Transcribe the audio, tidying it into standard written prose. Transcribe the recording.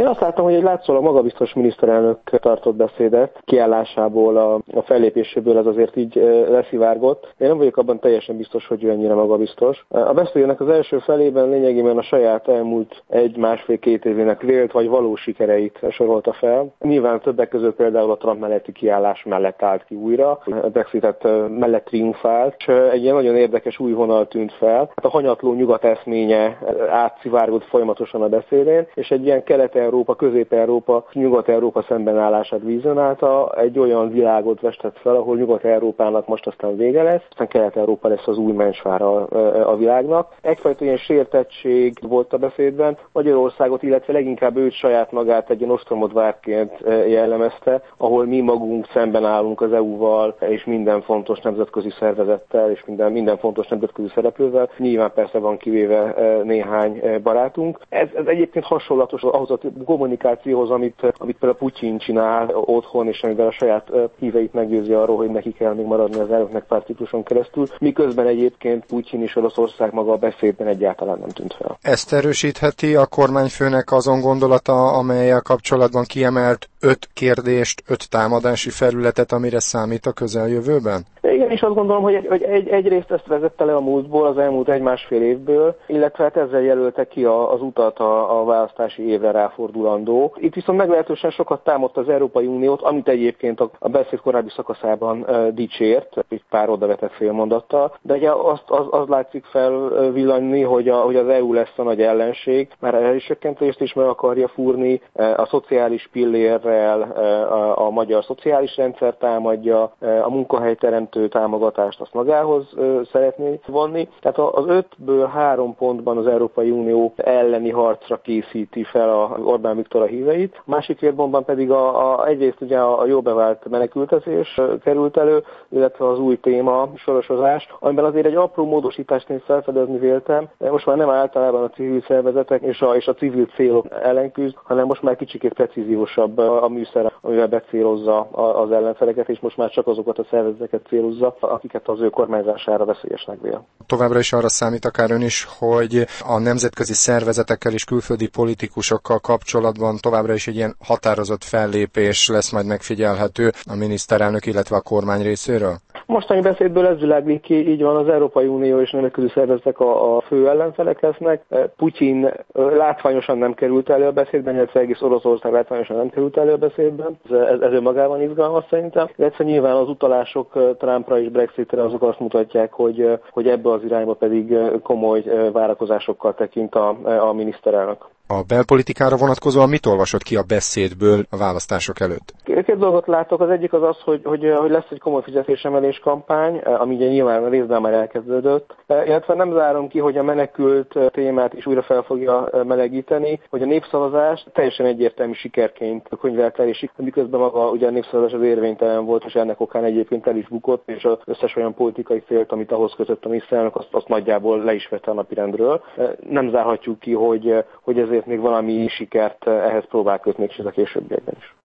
Én azt láttam, hogy egy látszólag magabiztos miniszterelnök tartott beszédet, kiállásából, a fellépéséből ez azért így leszivárgott. Én nem vagyok abban teljesen biztos, hogy ő ennyire magabiztos. A beszédnek az első felében lényegében a saját elmúlt 1-1,5-2 évének vélt vagy valós sikereit sorolta fel. Nyilván többek között például a Trump melletti kiállás mellett állt ki újra, a Brexitet mellett triumfált, és egy ilyen nagyon érdekes új vonal tűnt fel. Hát a hanyatló nyugat eszménye átszivárgott folyamatosan a beszédén, és egy ilyen Kelet-Európa, Közép-Európa, Nyugat-Európa szembenállását vizionálta, egy olyan világot festett fel, ahol Nyugat-Európának most aztán vége lesz, aztán Kelet-Európa lesz az új mencsvára a világnak. Egyfajta ilyen sértettség volt a beszédben, Magyarországot, illetve leginkább őt saját magát egy ilyen ostromot várként jellemezte, ahol mi magunk szemben állunk az EU-val, és minden fontos nemzetközi szervezettel, és minden fontos nemzetközi szereplővel. Nyilván persze van kivéve néhány barátunk. Ez egyébként hasonlatos ahhoz a kommunikációhoz, amit például Putyin csinál otthon, és amivel a saját híveit meggyőzi arról, hogy neki kell még maradni az elnöknek pár cikluson keresztül, miközben egyébként Putyin és Oroszország maga a beszédben egyáltalán nem tűnt fel. Ezt erősítheti a kormányfőnek azon gondolata, amellyel kapcsolatban kiemelt 5 kérdést, 5 támadási felületet, amire számít a közeljövőben? Igen, és azt gondolom, hogy egyrészt ezt vezette le a múltból, az elmúlt 1-1,5 évből, illetve hát ezzel jelölte ki az utat a választási évre ráfordulandó. Itt viszont meglehetősen sokat támadta az Európai Uniót, amit egyébként a beszéd korábbi szakaszában dicsért, egy pár odavetett félmondattal, de ugye az látszik felvillanni, hogy az EU lesz a nagy ellenség, már elhelycsökkentést is meg akarja fúrni, a szociális pillérrel a magyar szociális rendszer támadja, a munkahelyteremtő támogatást azt magához szeretné vonni. Tehát az 5-ből 3 pontban az Európai Unió elleni harcra készíti fel a Orbán Viktor a híveit. A másik 2 pontban pedig egyrészt ugye a jó bevált menekültezés került elő, illetve az új téma, sorosozás, amiben azért egy apró módosítást én felfedezni véltem. Most már nem általában a civil szervezetek és a civil célok ellen küzd, hanem most már kicsikét precíziósabb a műszer, amivel becélozza az ellenfeleket, és most már csak azokat a szervezeteket célozza, akiket az ő kormányzására veszélyesnek vél. Továbbra is arra számít akár ön is, hogy a nemzetközi szervezetekkel és külföldi politikusokkal kapcsolatban továbbra is egy ilyen határozott fellépés lesz majd megfigyelhető a miniszterelnök, illetve a kormány részéről? Mostani beszédből ez világlik ki, így van, az Európai Unió és nemzetközi szervezetek a fő ellenfelek lesznek. Putyin látványosan nem került elő a beszédben, illetve egész Oroszország látványosan nem került elő a beszédben. Ez önmagában izgalmas szerintem. Illetve nyilván az utalások Trumpra és Brexitre azok azt mutatják, hogy ebbe az irányba pedig komoly várakozásokkal tekint a miniszterelnök. A belpolitikára vonatkozóan mit olvasott ki a beszédből a választások előtt? 2 dolgot látok. Az egyik az, hogy lesz egy komoly fizetésemelés kampány, ami ugye nyilván részben már elkezdődött. Illetve nem zárom ki, hogy a menekült témát is újra fel fogja melegíteni, hogy a népszavazás teljesen egyértelmű sikerként könyvelte el, és miközben maga ugye a népszavazás az érvénytelen volt, és ennek okán egyébként el is bukott, és az összes olyan politikai félt, amit ahhoz kötött a miniszterelnök, azt nagyjából le is vette a napirendről. Nem zárhatjuk ki, hogy ezért még valami sikert ehhez próbál kötni, és ez a későbbiekben is.